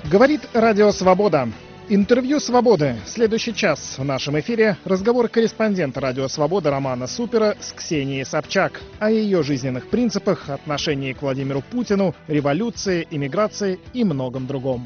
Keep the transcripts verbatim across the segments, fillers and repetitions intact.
Говорит Радио Свобода. Интервью «Свободы». Следующий час в нашем эфире разговор корреспондента Радио Свобода Романа Супера с Ксенией Собчак о ее жизненных принципах, отношении к Владимиру Путину, революции, иммиграции и многом другом.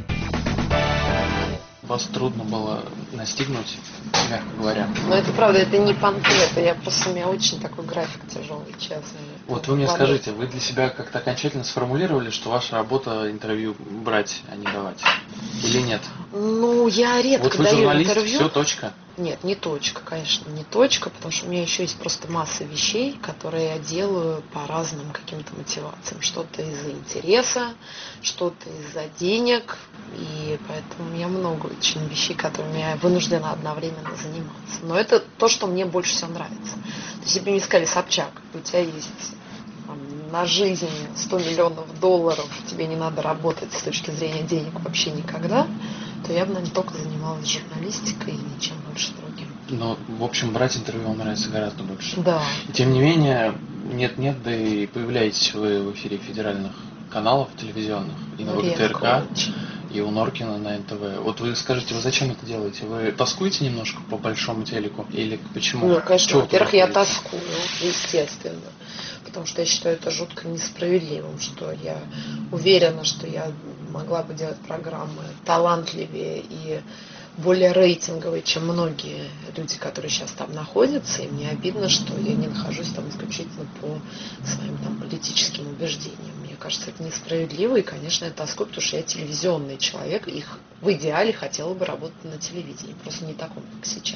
Вас трудно было настигнуть, мягко говоря. Но это правда, это не понты, это я просто, у меня очень такой график тяжелый, честно. Вот вы мне Ладно. скажите, вы для себя как-то окончательно сформулировали, что ваша работа интервью брать, а не давать? Или нет? Ну, я редко Вот вы даю журналист, интервью. все, точка. Нет, не точка, конечно, не точка, потому что у меня еще есть просто масса вещей, которые я делаю по разным каким-то мотивациям. Что-то из-за интереса, что-то из-за денег, и поэтому у меня много очень вещей, которыми я вынуждена одновременно заниматься. Но это то, что мне больше всего нравится. То есть, если бы мне сказали: Собчак, у тебя есть там, на жизнь сто миллионов долларов, тебе не надо работать с точки зрения денег вообще никогда, то я бы, наверное, только занималась журналистикой и ничем больше другим. Но, в общем, брать интервью вам нравится гораздо больше. Да. И тем не менее, нет-нет, да и появляетесь вы в эфире федеральных каналов телевизионных, и на ВГТРК, и у Норкина на эн тэ вэ. Вот вы скажите, вы зачем это делаете? Вы тоскуете немножко по большому телеку? Или почему? Ну, конечно, Чего во-первых, я тоскую, естественно. Потому что я считаю это жутко несправедливым, что я уверена, что я могла бы делать программы талантливее и более рейтинговые, чем многие люди, которые сейчас там находятся. И мне обидно, что я не нахожусь там исключительно по своим там политическим убеждениям. Мне кажется, это несправедливо, и, конечно, я тоскую, потому что я телевизионный человек, и в идеале хотела бы работать на телевидении, просто не таком, как сейчас.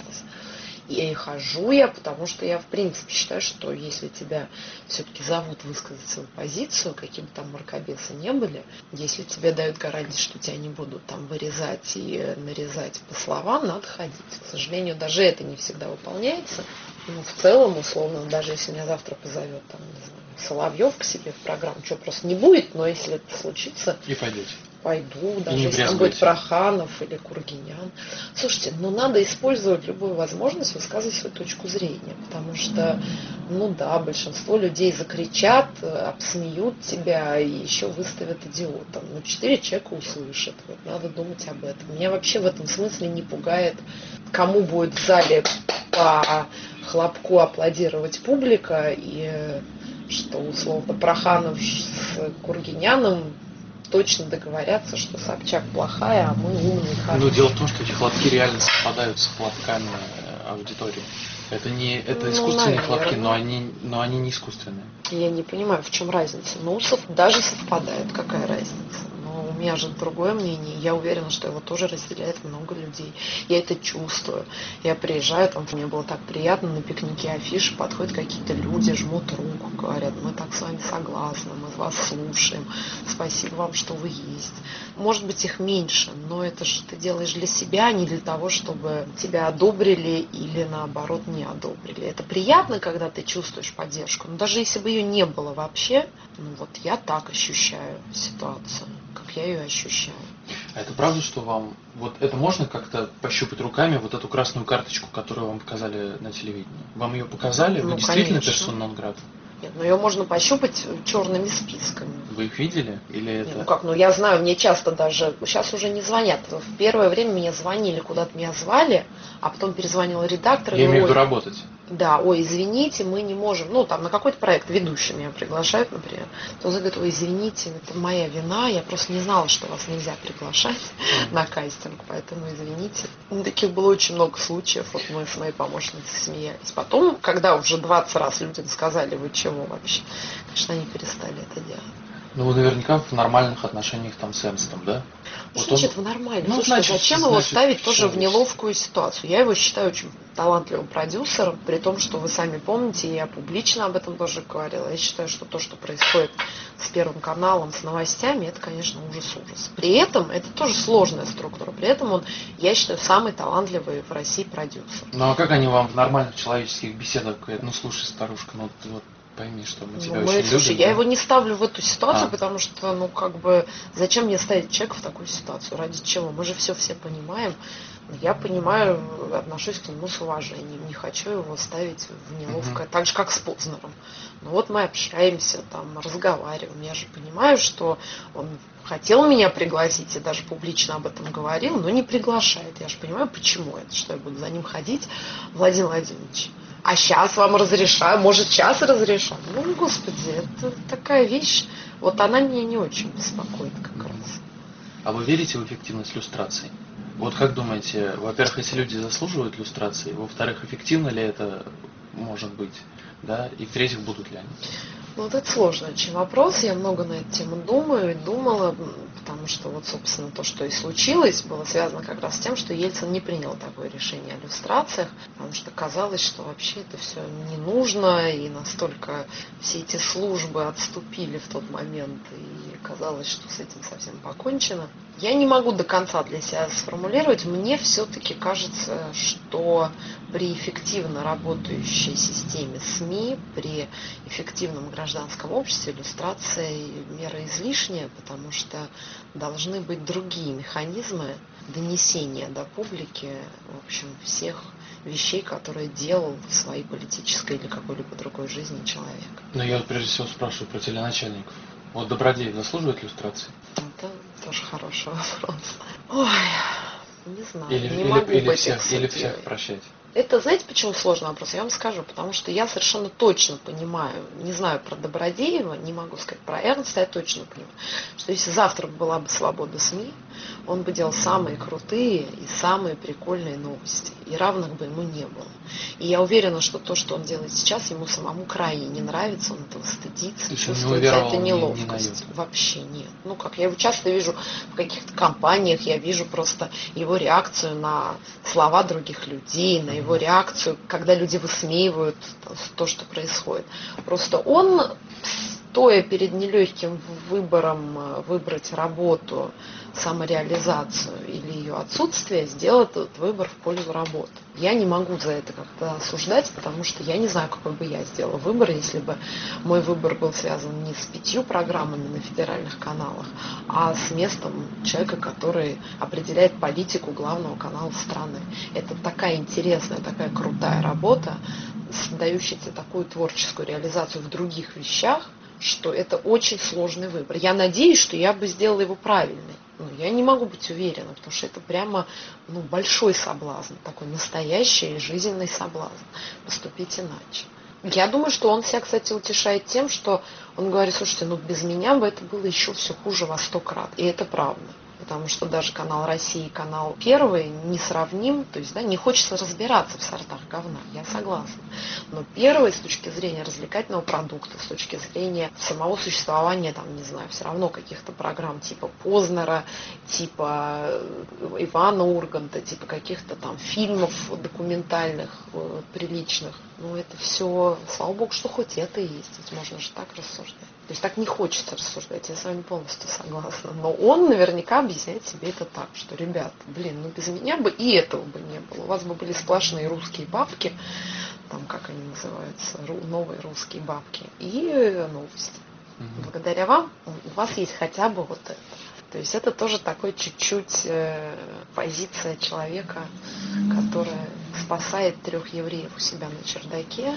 И хожу я, потому что я, в принципе, считаю, что если тебя все-таки зовут высказать свою позицию, каким бы там мракобесы не были, если тебе дают гарантии, что тебя не будут там вырезать и нарезать по словам, надо ходить. К сожалению, даже это не всегда выполняется. Но в целом, условно, даже если меня завтра позовет там, не знаю, Соловьев к себе в программу, что просто не будет, но если это случится... И пойдете. Пойду, даже если там будет Проханов или Кургинян. Слушайте, ну надо использовать любую возможность высказывать свою точку зрения, потому что, ну да, большинство людей закричат, обсмеют тебя и еще выставят идиотом. Но четыре человека услышат. Вот надо думать об этом. Меня вообще в этом смысле не пугает, кому будет в зале по хлопку аплодировать публика, и что, условно, Проханов с Кургиняном точно договорятся, что Собчак плохая, а мы умные, хорошие. Ну, дело в том, что эти хлопки реально совпадают с хлопками аудитории. Это не это искусственные ну, хлопки, но они, но они не искусственные. Я не понимаю, в чем разница. Ну, даже совпадают, какая разница. Но у меня же другое мнение. Я уверена, что его тоже разделяет много людей. Я это чувствую. Я приезжаю, там мне было так приятно, на пикнике афиши подходят какие-то люди, жмут руку, говорят: мы так с вами согласны, мы вас слушаем, спасибо вам, что вы есть. Может быть, их меньше, но это же ты делаешь для себя, а не для того, чтобы тебя одобрили или наоборот не одобрили. Это приятно, когда ты чувствуешь поддержку, но даже если бы ее не было вообще, ну вот я так ощущаю ситуацию, как я ее ощущаю. А это правда, что вам... Вот это можно как-то пощупать руками, вот эту красную карточку, которую вам показали на телевидении? Вам ее показали? Вы ну, действительно персона нон грата? Нет, но ее можно пощупать черными списками. Вы их видели? Или это... Нет, ну как, ну я знаю, мне часто даже, сейчас уже не звонят. В первое время мне звонили, куда-то меня звали, а потом перезвонил редактор. Я имею в виду работать. Да, ой, извините, мы не можем, ну там на какой-то проект ведущий меня приглашают, например, то он говорит: ой, извините, это моя вина, я просто не знала, что вас нельзя приглашать mm-hmm. на кастинг, поэтому извините. Ну, таких было очень много случаев, вот мы с моей помощницей смеялись. Потом, когда уже двадцать раз людям сказали: вы чего вообще, конечно, они перестали это делать. Ну, вы наверняка в нормальных отношениях там с Энстом, да? Вот значит, он... в нормальных. Ну, значит, зачем значит, его ставить тоже все в неловкую ситуацию? Я его считаю очень талантливым продюсером, при том, что вы сами помните, я публично об этом тоже говорила. Я считаю, что то, что происходит с Первым каналом, с новостями, это, конечно, ужас-ужас. При этом это тоже сложная структура. При этом он, я считаю, самый талантливый в России продюсер. Ну, а как они вам в нормальных человеческих беседах говорят: ну, слушай, старушка, ну, вот пойми, что мы тебя ну, очень мы, слушай, любим. я да? его не ставлю в эту ситуацию, а. потому что, ну, как бы, зачем мне ставить человека в такую ситуацию? Ради чего? Мы же все все понимаем. Я понимаю, отношусь к нему с уважением, не хочу его ставить в неловкое, mm-hmm. так же, как с Познером. Ну вот мы общаемся, там, разговариваем. Я же понимаю, что он хотел меня пригласить и даже публично об этом говорил, но не приглашает. Я же понимаю, почему это, что я буду за ним ходить, Владимир Владимирович. А сейчас вам разрешаю, может, сейчас разрешаю. Ну, господи, это такая вещь, вот она меня не очень беспокоит как раз. А вы верите в эффективность люстрации? Вот как думаете, во-первых, эти люди заслуживают люстрации, во-вторых, эффективно ли это может быть, да, и в-третьих, будут ли они? Ну, вот это сложный очень вопрос, я много на эту тему думаю и думала, потому что вот, собственно, то, что и случилось, было связано как раз с тем, что Ельцин не принял такое решение о люстрациях, потому что казалось, что вообще это все не нужно, и настолько все эти службы отступили в тот момент, и казалось, что с этим совсем покончено. Я не могу до конца для себя сформулировать, мне все-таки кажется, что при эффективно работающей системе СМИ, при эффективном гражданском обществе иллюстрация мера излишняя, потому что должны быть другие механизмы донесения до публики, в общем, всех вещей, которые делал в своей политической или какой-либо другой жизни человек. Но я вот прежде всего спрашиваю про теленачальников. Вот Добродеев заслуживает люстрации? Это тоже хороший вопрос. Ой, не знаю, или, не или, могу или быть всех, или всех прощать? Это, знаете, почему сложный вопрос? Я вам скажу, потому что я совершенно точно понимаю, не знаю про Добродеева, не могу сказать про Эрнста, я точно понимаю, что если завтра была бы свобода СМИ, он бы делал самые крутые и самые прикольные новости, и равных бы ему не было. И я уверена, что то, что он делает сейчас, ему самому крайне не нравится, он этого стыдится, чувствует за это неловкость. Не Вообще нет. Ну как, я его часто вижу в каких-то компаниях, я вижу просто его реакцию на слова других людей, на его реакцию, когда люди высмеивают то, что происходит. Просто он, стоя перед нелегким выбором выбрать работу, самореализацию или ее отсутствие, сделал этот выбор в пользу работы. Я не могу за это как-то осуждать, потому что я не знаю, какой бы я сделала выбор, если бы мой выбор был связан не с пятью программами на федеральных каналах, а с местом человека, который определяет политику главного канала страны. Это такая интересная, такая крутая работа, дающая тебе такую творческую реализацию в других вещах, что это очень сложный выбор. Я надеюсь, что я бы сделала его правильный. Ну, я не могу быть уверена, потому что это прямо ну, большой соблазн, такой настоящий жизненный соблазн поступить иначе. Я думаю, что он себя, кстати, утешает тем, что он говорит, слушайте, ну без меня бы это было еще все хуже во сто крат. И это правда. Потому что даже канал России, канал Первый несравним, то есть да, не хочется разбираться в сортах говна, я согласна. Но Первый с точки зрения развлекательного продукта, с точки зрения самого существования, там, не знаю, все равно каких-то программ типа Познера, типа Ивана Урганта, типа каких-то там фильмов документальных, приличных, ну это все, слава богу, что хоть это и есть, ведь можно же так рассуждать. То есть так не хочется рассуждать, я с вами полностью согласна. Но он наверняка объясняет себе это так, что, ребят, блин, ну без меня бы и этого бы не было. У вас бы были сплошные русские бабки, там, как они называются, новые русские бабки, и новости. Благодаря вам у вас есть хотя бы вот это. То есть это тоже такой чуть-чуть э, позиция человека, которая спасает трех евреев у себя на чердаке.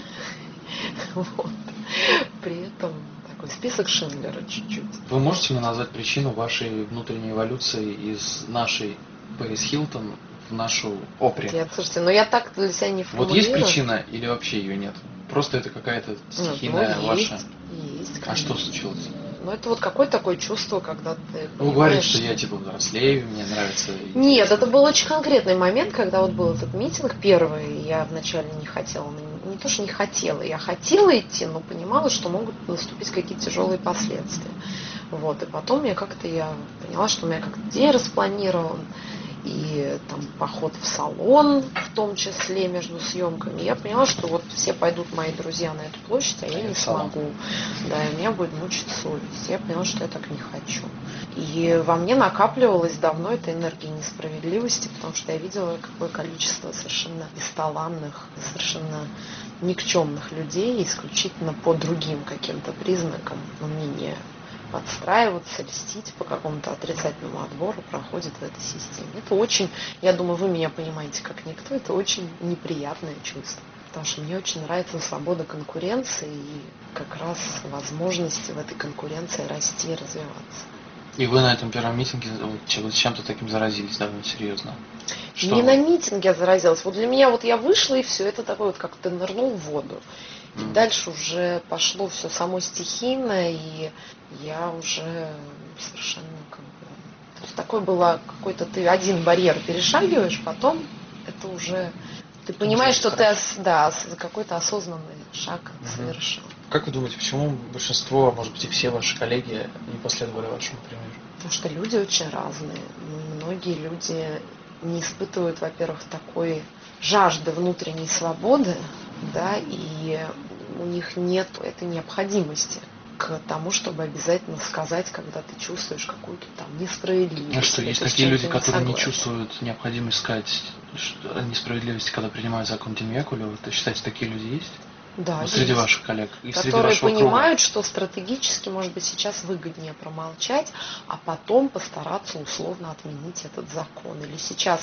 Вот. При этом такой список Шиндлера чуть-чуть. Вы можете мне назвать причину вашей внутренней эволюции из нашей Пэрис Хилтон в нашу Опри? Нет, слушайте, ну я так для себя не формулирую. Вот есть причина или вообще ее нет? Просто это какая-то стихийная ну, ваша... Есть, есть, а что случилось? Ну, это вот какое такое чувство, когда ты... Вы говорите, что я типа взрослею, мне нравится... Нет, это был очень конкретный момент, когда вот был этот митинг первый, и я вначале не хотела, не то, что не хотела, я хотела идти, но понимала, что могут наступить какие-то тяжелые последствия. Вот, и потом я как-то, я поняла, что у меня как-то день распланирован, и там поход в салон, в том числе между съемками. Я поняла, что вот все пойдут мои друзья на эту площадь, а я не смогу. Да, и меня будет мучить совесть. Я поняла, что я так не хочу. И во мне накапливалась давно эта энергия несправедливости, потому что я видела, какое количество совершенно бесталанных, совершенно никчемных людей исключительно по другим каким-то признакам, но менее подстраиваться, льстить по какому-то отрицательному отбору проходит в этой системе. Это очень, я думаю, вы меня понимаете как никто, это очень неприятное чувство. Потому что мне очень нравится свобода конкуренции и как раз возможности в этой конкуренции расти и развиваться. И вы на этом первом митинге вот чем-то таким заразились довольно серьезно? Что Не вы? на митинге я заразилась. Вот для меня вот я вышла, и все, это такое вот, как ты нырнул в воду. И mm. дальше уже пошло все само стихийно, и я уже совершенно как бы... То есть такой было какой-то, ты один барьер перешагиваешь, потом это уже... Ты понимаешь, что ты да, какой-то осознанный шаг mm-hmm. совершил. Как вы думаете, почему большинство, может быть, и все ваши коллеги не последовали вашему примеру? Потому что люди очень разные. Многие люди не испытывают, во-первых, такой жажды внутренней свободы, да, и у них нет этой необходимости к тому, чтобы обязательно сказать, когда ты чувствуешь какую-то там несправедливость. А что, есть такие люди, которые не чувствуют необходимость сказать несправедливости, когда принимают закон Тимьякулева? Вы считаете, такие люди есть? Да, вот среди ваших коллег и которые среди вашего понимают, круга. Что стратегически, может быть, сейчас выгоднее промолчать, а потом постараться условно отменить этот закон. Или сейчас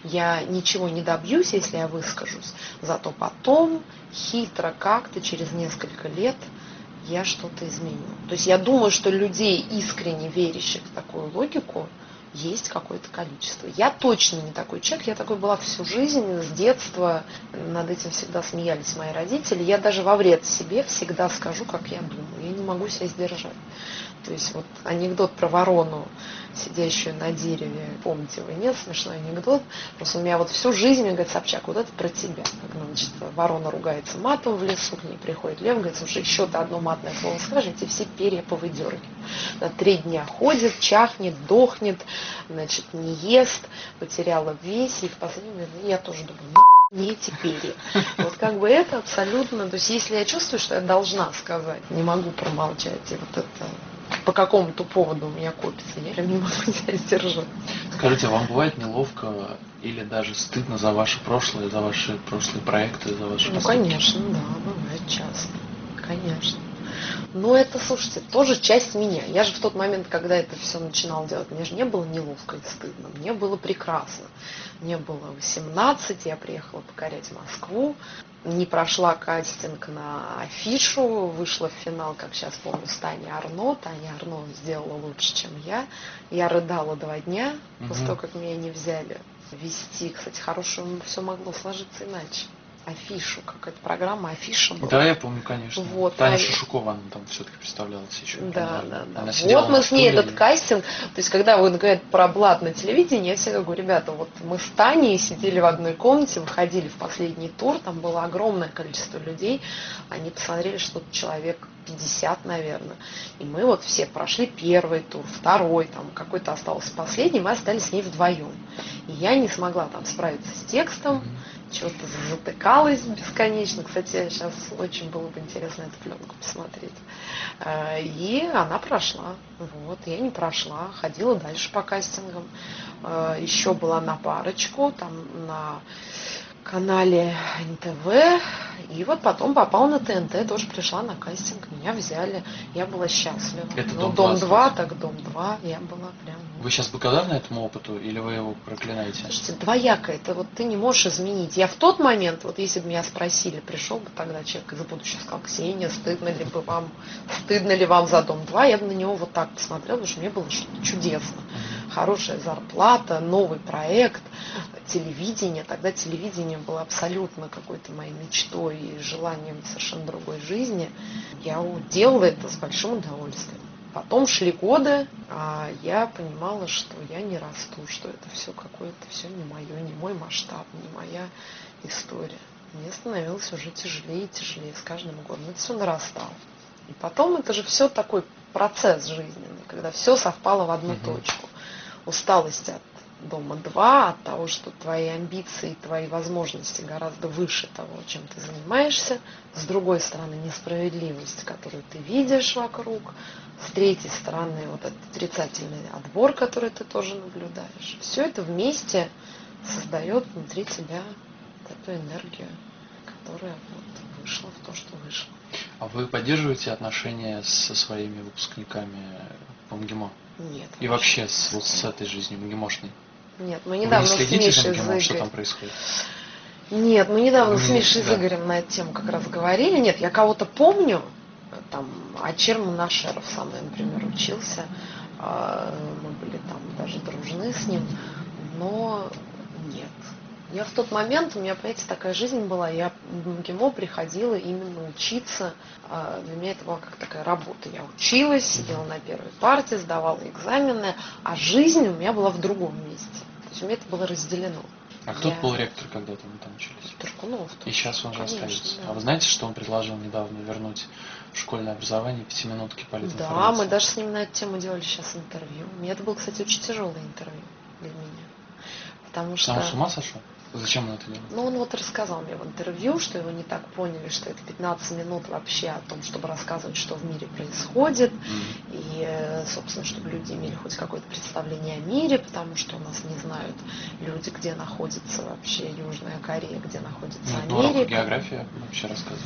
я ничего не добьюсь, если я выскажусь, зато потом хитро как-то через несколько лет я что-то изменю. То есть я думаю, что людей, искренне верящих в такую логику, есть какое-то количество. Я точно не такой человек, я такой была всю жизнь, с детства, над этим всегда смеялись мои родители. Я даже во вред себе всегда скажу, как я думаю, я не могу себя сдержать. То есть вот анекдот про ворону, сидящую на дереве, помните вы, нет, смешной анекдот, просто у меня вот всю жизнь, мне говорит, Собчак, вот это про тебя. Когда, значит, ворона ругается матом в лесу, к ней приходит лев, говорит, слушай, еще ты одно матное слово скажешь, эти все перья повыдергиваю. На три дня ходит, чахнет, дохнет, значит, не ест, потеряла весь, и в последний момент я тоже думаю, ну, не эти перья. Вот как бы это абсолютно, то есть если я чувствую, что я должна сказать, не могу промолчать, и вот это по какому-то поводу у меня копится, я не могу себя сдержать. Скажите, вам бывает неловко или даже стыдно за ваше прошлое, за ваши прошлые проекты, за ваши Ну, поступки? конечно, да, бывает часто, конечно. Но это, слушайте, тоже часть меня. Я же в тот момент, когда это все начинала делать, мне же не было неловко и стыдно. Мне было прекрасно. Мне было восемнадцать, я приехала покорять Москву. Не прошла кастинг на афишу, вышла в финал, как сейчас помню, с Таней Арно. Таня Арно сделала лучше, чем я. Я рыдала два дня угу. после того, как меня не взяли вести. Кстати, хорошему все могло сложиться иначе. Афишу, какая-то программа, афиша была. Да, я помню, конечно. Вот, Таня а... Шушукова, она там все-таки представлялась еще. Да, да, да. Она вот мы с ней стуле, этот и... кастинг, то есть когда вы говорите про блат на телевидении, я всегда говорю, ребята, вот мы с Таней сидели в одной комнате, выходили в последний тур, там было огромное количество людей, они посмотрели что-то человек пятьдесят, наверное. И мы вот все прошли первый тур, второй, там какой-то остался последний, мы остались с ней вдвоем. И я не смогла там справиться с текстом, mm-hmm. что-то затыкалось бесконечно. Кстати, сейчас очень было бы интересно эту пленку посмотреть. И она прошла. Вот, я не прошла, ходила дальше по кастингам. Еще была на парочку, там на канале эн тэ вэ, и вот потом попала на тэ эн тэ, тоже пришла на кастинг, меня взяли, я была счастлива. Это ну, дом два, так дом два, я была прям... Вы сейчас благодарны этому опыту, или вы его проклинаете? Слушайте, двояко, это вот ты не можешь изменить. Я в тот момент, вот если бы меня спросили, пришел бы тогда человек из будущего, сказал, Ксения, стыдно ли бы вам, стыдно ли вам за дом два, я бы на него вот так посмотрела, потому что мне было что-то чудесно. Хорошая зарплата, новый проект, телевидение. Тогда телевидение было абсолютно какой-то моей мечтой и желанием совершенно другой жизни. Я делала это с большим удовольствием. Потом шли годы, а я понимала, что я не расту, что это все какое-то, все не мое, не мой масштаб, не моя история. Мне становилось уже тяжелее и тяжелее с каждым годом. Это все нарастало. И потом это же все такой процесс жизненный, когда все совпало в одну mm-hmm. точку. Усталость от дома два, от того, что твои амбиции, твои возможности гораздо выше того, чем ты занимаешься. С другой стороны, несправедливость, которую ты видишь вокруг. С третьей стороны, вот этот отрицательный отбор, который ты тоже наблюдаешь. Все это вместе создает внутри тебя эту энергию, которая вот вышла в то, что вышло. А вы поддерживаете отношения со своими выпускниками по МГИМО? Нет. И вообще с, вот с этой жизнью МГИМОшной? Нет, мы недавно Вы не с следите за Мишей МГИМО, что Зыгорем... там происходит? Нет, мы недавно Вы с не- Мишей да. Зыгорем на эту тему как раз говорили. Нет, я кого-то помню, там, Ачир Мунашеров со мной, например, учился. А, Мы были там даже дружны с ним, но нет. Я в тот момент, у меня, понимаете, такая жизнь была, я в МГИМО приходила именно учиться. А, Для меня это была как такая работа. Я училась, сидела на первой парте, сдавала экзамены, а жизнь у меня была в другом месте. То есть у меня это было разделено. А кто Я- был ректор когда-то вы там учились? Туркунов. И сейчас он же Конечно, остается. да. А вы знаете, что он предложил недавно вернуть в школьное образование пятиминутки политинформации? Да, мы даже с ним на эту тему делали сейчас интервью. И это было, кстати, очень тяжелое интервью для меня. Потому что... Сам с ума сошел? Зачем он это делает? Ну, он вот рассказал мне в интервью, что его не так поняли, что это пятнадцать минут вообще о том, чтобы рассказывать, что в мире происходит. Мгм. И, собственно, чтобы люди имели хоть какое-то представление о мире, потому что у нас не знают люди, где находится вообще Южная Корея, где находится Ну, урок Америка. географии вообще рассказывает.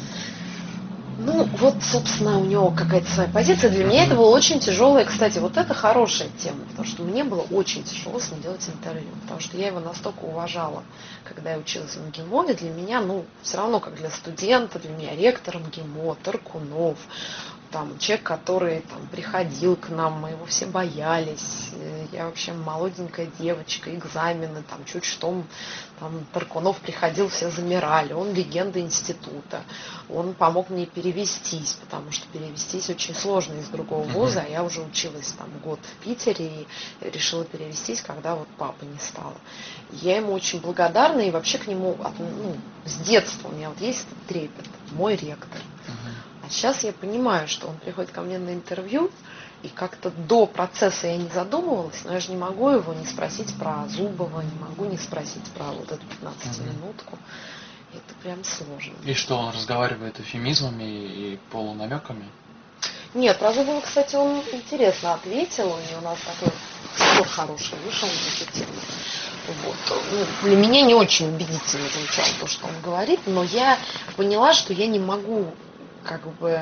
Ну, вот, собственно, у него какая-то своя позиция. Для меня это было очень тяжелое. Кстати, вот это хорошая тема, потому что мне было очень тяжело с ним делать интервью, потому что я его настолько уважала, когда я училась в МГИМО. И для меня, ну, все равно, как для студента, для меня ректор МГИМО, Таркунов, там, человек, который там приходил к нам, мы его все боялись. Я вообще молоденькая девочка, экзамены, там, чуть что, там, Таркунов приходил, все замирали. Он легенда института. Он помог мне перевестись, потому что перевестись очень сложно из другого вуза. А я уже училась там год в Питере и решила перевестись, когда вот папы не стало. Я ему очень благодарна и вообще к нему от- ну, с детства у меня вот есть этот трепет. Мой ректор. А сейчас я понимаю, что он приходит ко мне на интервью, и как-то до процесса я не задумывалась, но я же не могу его не спросить про Зубова, не могу не спросить про вот эту пятнадцатиминутку. Это прям сложно. И что, он разговаривает эвфемизмами и полунамеками? Нет, про Зубова, кстати, он интересно ответил, у него у нас такой спор хороший вышел на эту тему. Вот. Ну, для меня не очень убедительно звучало то, что он говорит, но я поняла, что я не могу, как бы,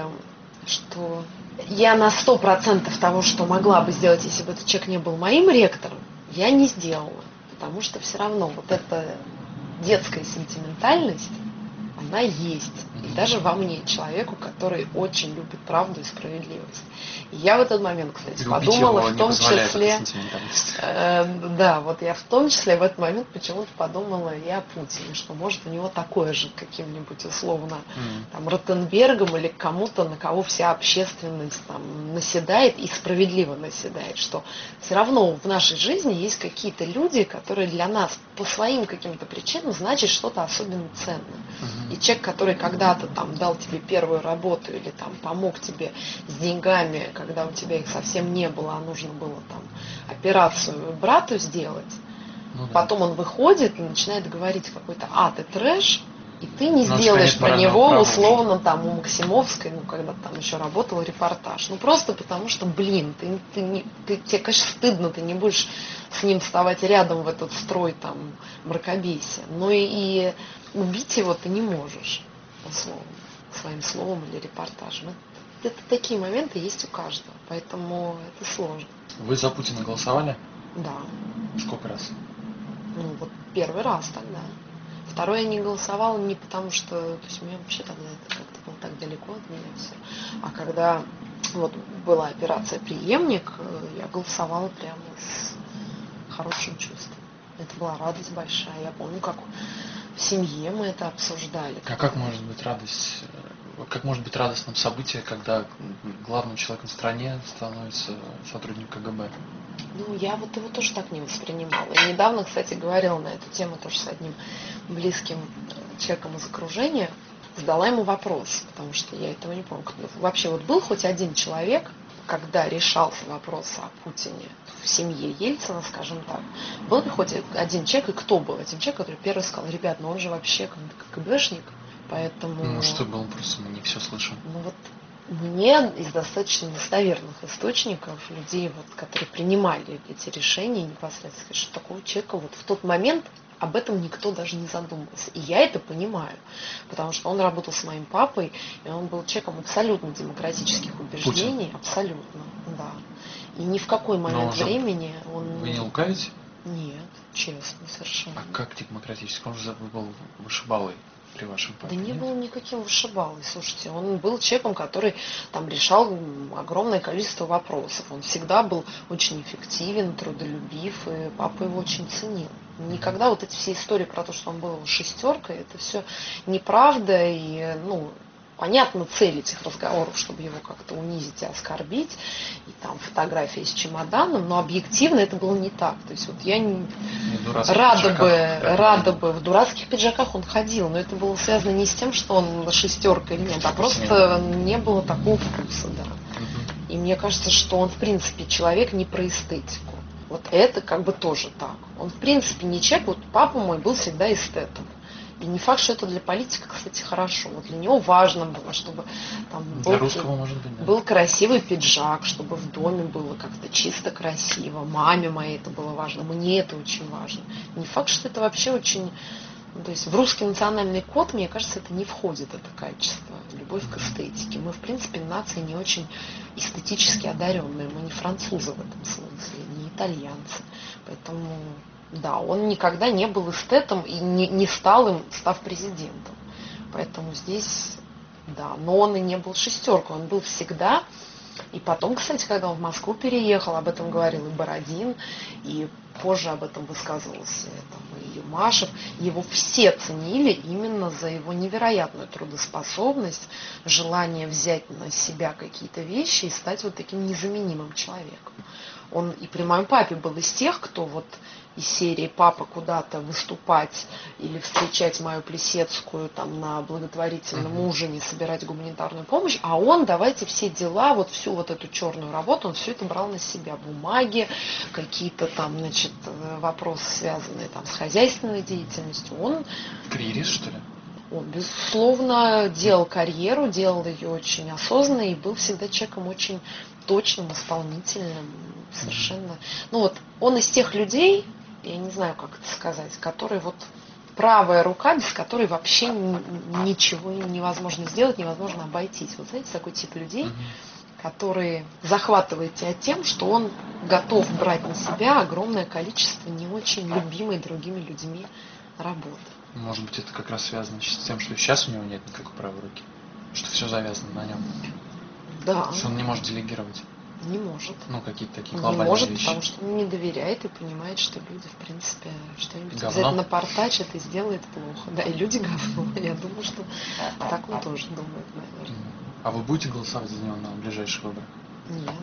что я на сто процентов того, что могла бы сделать, если бы этот человек не был моим ректором, я не сделала. Потому что все равно вот эта детская сентиментальность, она есть. И даже во мне, человеку, который очень любит правду и справедливость. И я в этот момент, кстати, Любить подумала его в не том позволяет числе... эта сентиментальность. Э, да, вот я в том числе в этот момент почему-то подумала и о Путине, что может у него такое же каким-нибудь условно Мгм. там Ротенбергом или кому-то, на кого вся общественность там наседает и справедливо наседает, что все равно в нашей жизни есть какие-то люди, которые для нас по своим каким-то причинам значат что-то особенно ценное. Мгм. И человек, который когда-то там дал тебе первую работу или там помог тебе с деньгами, когда у тебя их совсем не было, а нужно было там операцию брату сделать, Ну да. потом он выходит и начинает говорить какой-то ад и трэш, и ты не Ну, сделаешь конечно, про морального него права условно там у Максимовской, ну когда там еще работал репортаж. Ну просто потому что, блин, ты, ты не, ты, тебе, конечно, стыдно, ты не будешь с ним вставать рядом в этот строй там мракобесия. Но и, и убить его ты не можешь, условно, своим словом или репортажем. Это, это такие моменты есть у каждого, поэтому это сложно. Вы за Путина голосовали? Да. Сколько раз? Ну, вот первый раз тогда. Второй я не голосовала не потому, что... То есть у меня вообще тогда это как-то было так далеко от меня все. А когда вот была операция «Преемник», я голосовала прямо с хорошим чувством. Это была радость большая. Я помню, как в семье мы это обсуждали. А как может быть радость, э, как может быть радостным событие, когда главным человеком в стране становится сотрудник КГБ? Ну, я вот его тоже так не воспринимала. И недавно, кстати, говорила на эту тему тоже с одним близким человеком из окружения. Задала ему вопрос, потому что я этого не помню. Вообще вот был хоть один человек, когда решался вопрос о Путине в семье Ельцина, скажем так, был ли хоть один человек, и кто был этим человек, который первый сказал: ребят, ну он же вообще КГБшник, поэтому... Ну, что был, просто мы не все слышим. Ну вот мне из достаточно достоверных источников, людей, вот, которые принимали эти решения непосредственно, что такого человека вот в тот момент об этом никто даже не задумывался. И я это понимаю, потому что он работал с моим папой, и он был человеком абсолютно демократических убеждений, Путин. Абсолютно, да. И ни в какой момент же... времени он... Вы не лукавите? Нет, честно, совершенно. А как демократически? Он же был вышибалой при вашем папе. Да не нет? был никаким вышибалой, слушайте, он был человеком, который там решал огромное количество вопросов. Он всегда был очень эффективен, трудолюбив, и папа его очень ценил. Никогда вот эти все истории про то, что он был шестеркой, это все неправда, и, ну, понятна цель этих разговоров, чтобы его как-то унизить и оскорбить, и там фотографии с чемоданом, но объективно это было не так. То есть вот я не... Не рада бы, да, рада бы, в дурацких пиджаках он ходил, но это было связано не с тем, что он шестерка или нет, а просто не было такого вкуса, да. И мне кажется, что он в принципе человек не про эстетику. Вот это как бы тоже так. Он в принципе не человек, вот папа мой был всегда эстетом. И не факт, что это для политика, кстати, хорошо. Вот для него важно было, чтобы там для был, русского, может быть, да. был красивый пиджак, чтобы в доме было как-то чисто красиво. Маме моей это было важно, мне это очень важно. Не факт, что это вообще очень... То есть в русский национальный код, мне кажется, это не входит, это качество, любовь к эстетике. Мы, в принципе, нация не очень эстетически одаренная. Мы не французы в этом смысле, не итальянцы. Поэтому... Да, он никогда не был эстетом и не, не стал им, став президентом. Поэтому здесь, да, но он и не был шестеркой, он был всегда. И потом, кстати, когда он в Москву переехал, об этом говорил и Бородин, и позже об этом высказывался там, и Юмашев. Его все ценили именно за его невероятную трудоспособность, желание взять на себя какие-то вещи и стать вот таким незаменимым человеком. Он и при моем папе был из тех, кто вот из серии «Папа куда-то выступать или встречать Майю Плисецкую там на благотворительном uh-huh. ужине, собирать гуманитарную помощь, а он давайте все дела, вот всю вот эту черную работу, он все это брал на себя, бумаги, какие-то там, значит, вопросы, связанные там с хозяйственной деятельностью. Он... Карьерист, что ли? Он, безусловно, делал карьеру, делал ее очень осознанно и был всегда человеком очень точным, исполнительным, совершенно. Ну вот, он из тех людей, я не знаю, как это сказать, которые вот правая рука, без которой вообще ничего невозможно сделать, невозможно обойтись. Вот знаете, такой тип людей, который захватывает тебя тем, что он готов брать на себя огромное количество не очень любимой другими людьми работы. Может быть, это как раз связано с тем, что сейчас у него нет никакой правой руки, что все завязано на нем. Да. Что он не может делегировать. Не может. Ну, какие-то такие глобальные не может, вещи. Потому что он не доверяет и понимает, что люди, в принципе, что-нибудь говно. обязательно напортачат и сделает плохо. Да, и люди говно. Я думаю, что так он тоже думает, наверное. А вы будете голосовать за него на ближайшие выборы? Нет.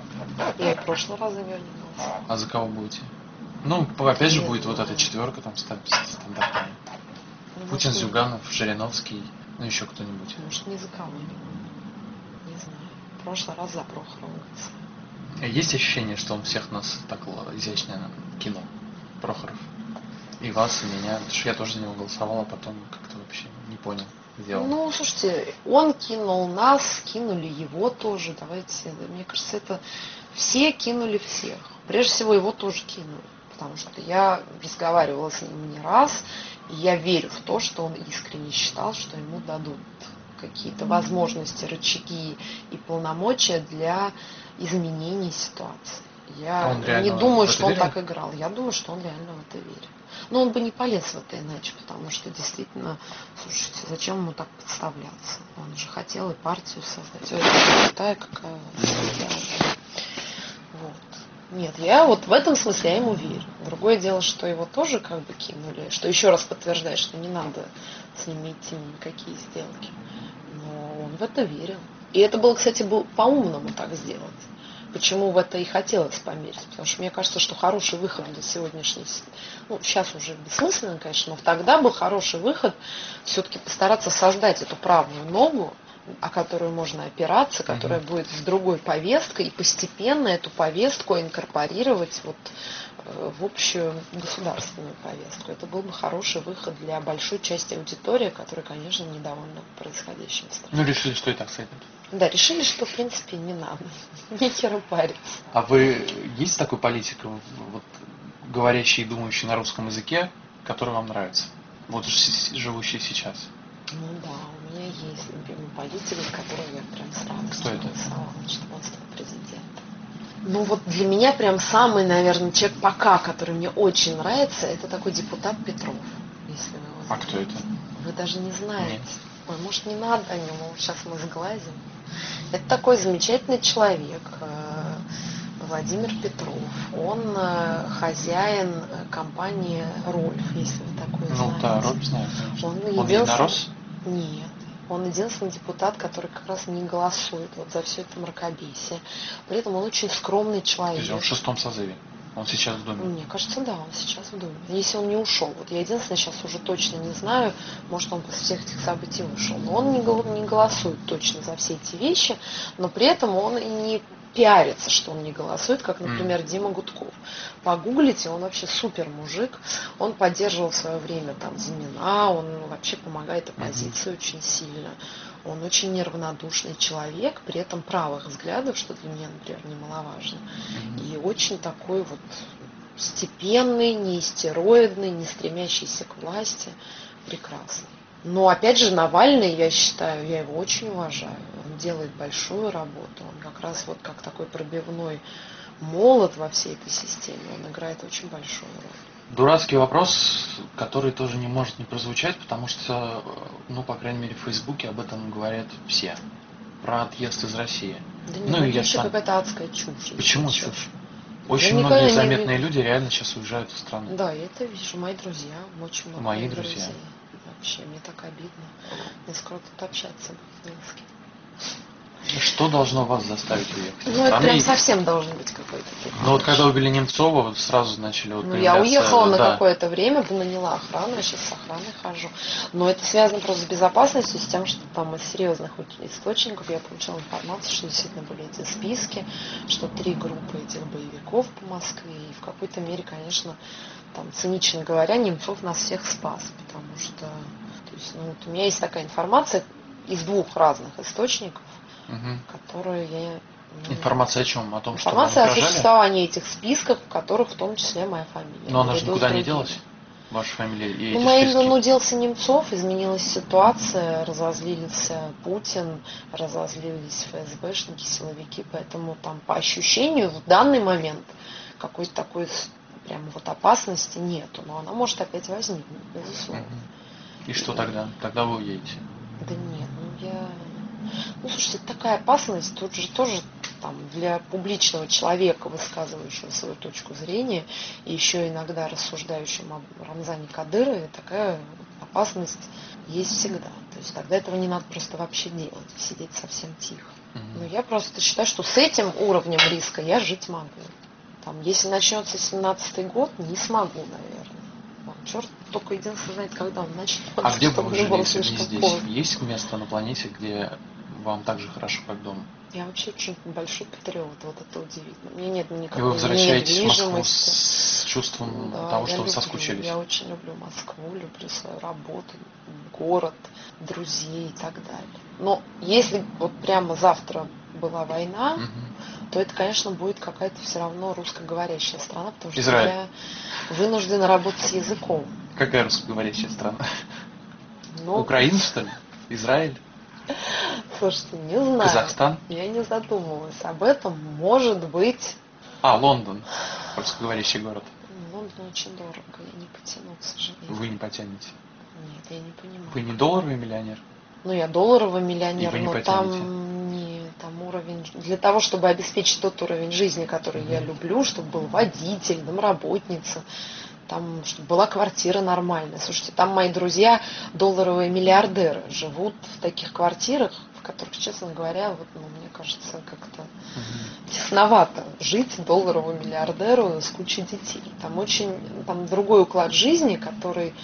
Я и в прошлый раз за него не голосовала. А за кого будете? Ну, опять же, Нет, будет вот эта четверка там стандартная. Ну, Путин, может, Зюганов, Жириновский, ну еще кто-нибудь. Может, ни за кого не буду. Не знаю. В прошлый раз за Прохорова голосовала. Есть ощущение, что он всех нас так изящно кинул, Прохоров? И вас, и меня. Потому что я тоже за него голосовал, а потом как-то вообще не понял. Сделал. Ну, слушайте, он кинул нас, кинули его тоже. Давайте, мне кажется, это все кинули всех. Прежде всего, его тоже кинули. Потому что я разговаривала с ним не раз, и я верю в то, что он искренне считал, что ему дадут какие-то возможности, рычаги и полномочия для изменения ситуации. Я не думаю, что он так играл. Я думаю, что он реально в это верит. Но он бы не полез в это иначе, потому что действительно, слушайте, зачем ему так подставляться? Он же хотел и партию создать. Ой, такая какая. Вот. Нет, я вот в этом смысле я ему верю. Другое дело, что его тоже как бы кинули, что еще раз подтверждает, что не надо с ними идти ни на какие сделки. Но он в это верил. И это было, кстати, было по-умному так сделать. Почему в это и хотелось померить? Потому что мне кажется, что хороший выход для сегодняшней... Ну, сейчас уже бессмысленно, конечно, но тогда был хороший выход все-таки постараться создать эту правую ногу, о которую можно опираться, которая mm-hmm. будет с другой повесткой, и постепенно эту повестку инкорпорировать вот в общую государственную повестку. Это был бы хороший выход для большой части аудитории, которая, конечно, недовольна происходящим в стране. Ну, решили, что и так сойдет. Да, решили, что, в принципе, не надо. Ни хера париться. А вы есть такой политик, вот, говорящий и думающий на русском языке, который вам нравится? Вот живущий сейчас. Ну да, у меня есть любимый политик, за которого я прям сразу Кто это? голосовала, чтобы он стал президентом. Ну вот для меня прям самый, наверное, человек пока, который мне очень нравится, это такой депутат Петров, если вы его знаете. А кто это? Вы даже не знаете. Нет. Ой, может, не надо о нем, сейчас мы сглазим. Это такой замечательный человек, Владимир Петров. Он хозяин компании «Рольф», если вы такое ну, знаете. Ну да, Рольф знает. Он, он единорос? Нет. Он единственный депутат, который как раз не голосует вот за все это мракобесие. При этом он очень скромный человек. То есть он в шестом созыве? Он сейчас в Думе? Мне кажется, да, он сейчас в Думе. Если он не ушел. Вот я единственное сейчас уже точно не знаю, может он после всех этих событий ушел. Но он не, не голосует точно за все эти вещи, но при этом он и не пиарится, что он не голосует, как, например, mm. Дима Гудков. Погуглите, он вообще супер мужик. Он поддерживал в свое время там Зимина, он вообще помогает оппозиции mm-hmm. очень сильно. Он очень неравнодушный человек, при этом правых взглядов, что для меня, например, немаловажно. Mm-hmm. И очень такой вот степенный, не истероидный, не стремящийся к власти. Прекрасный. Но опять же, Навальный, я считаю, я его очень уважаю. Он делает большую работу. Он как раз вот как такой пробивной молот во всей этой системе. Он играет очень большую роль. Дурацкий вопрос, который тоже не может не прозвучать, потому что, ну, по крайней мере, в Фейсбуке об этом говорят все. Про отъезд из России. Да ну, нет, и это я сам... какая-то адская чушь. Почему чушь? чушь? Очень я многие заметные не... люди реально сейчас уезжают из страны. Да, я это вижу. Мои друзья, очень много Мои друзья. друзей. Вообще, мне так обидно. Мне скоро тут общаться будет не с кем. Что должно вас заставить уехать? Ну, это прям совсем должен быть какой-то. Ну, вот когда убили Немцова, вот сразу начали вот Ну, я уехала да. на какое-то время, наняла охрану, я сейчас с охраной хожу. Но это связано просто с безопасностью, с тем, что там из серьезных источников я получила информацию, что действительно были эти списки, что три группы этих боевиков по Москве. И в какой-то мере, конечно, там, цинично говоря, Немцов нас всех спас, потому что то есть, ну, вот у меня есть такая информация из двух разных источников, угу. которые я... Ну, информация о чем? О том, что информация о существовании этих списков, в которых в том числе моя фамилия. Но она же никуда не делась, ваша фамилия и ну, эти мои, списки. Ну, делся Немцов, изменилась ситуация, разозлился Путин, разозлились ФСБшники, силовики, поэтому там по ощущению в данный момент какой-то такой прям вот опасности нету, но она может опять возникнуть, безусловно. И что тогда? Тогда вы уедете? Да нет, ну я... Ну, слушайте, это такая опасность, тут же тоже там, для публичного человека, высказывающего свою точку зрения, и еще иногда рассуждающего об Рамзане Кадырове, такая опасность есть всегда. То есть тогда этого не надо просто вообще делать, сидеть совсем тихо. Mm-hmm. Но я просто считаю, что с этим уровнем риска я жить могу. Там, если начнется семнадцатый год, не смогу, наверное. Там, черт только единственное знает, когда он начнет. А где бы вы жили, если не здесь? Поздно. Есть место на планете, где вам так же хорошо, как дома? Я вообще очень большой патриот, вот это удивительно. Мне нет никакой недвижимости. И вы возвращаетесь в Москву с чувством да, того, что люблю, вы соскучились? Я очень люблю Москву, люблю свою работу, город, друзей и так далее. Но если вот прямо завтра была война, угу. то это, конечно, будет какая-то все равно русскоговорящая страна, потому что Израиль. я вынуждена работать с языком. Какая русскоговорящая страна? Ну, Украина, что ли? Израиль? Слушайте, не знаю. Казахстан? Я не задумывалась об этом. Может быть... А, Лондон. Русскоговорящий город. Лондон очень дорого. Я не потяну, к сожалению. Вы не потянете? Нет, я не понимаю. Вы не долларовый миллионер? Ну, я долларовый миллионер, вы не но потянете. там не там уровень... Для того, чтобы обеспечить тот уровень жизни, который mm-hmm. я люблю, чтобы был водитель, домработница, там, чтобы была квартира нормальная. Слушайте, там мои друзья, долларовые миллиардеры, живут в таких квартирах, в которых, честно говоря, вот, ну, мне кажется, как-то угу. тесновато жить долларовому миллиардеру с кучей детей. Там очень, там другой уклад жизни, который,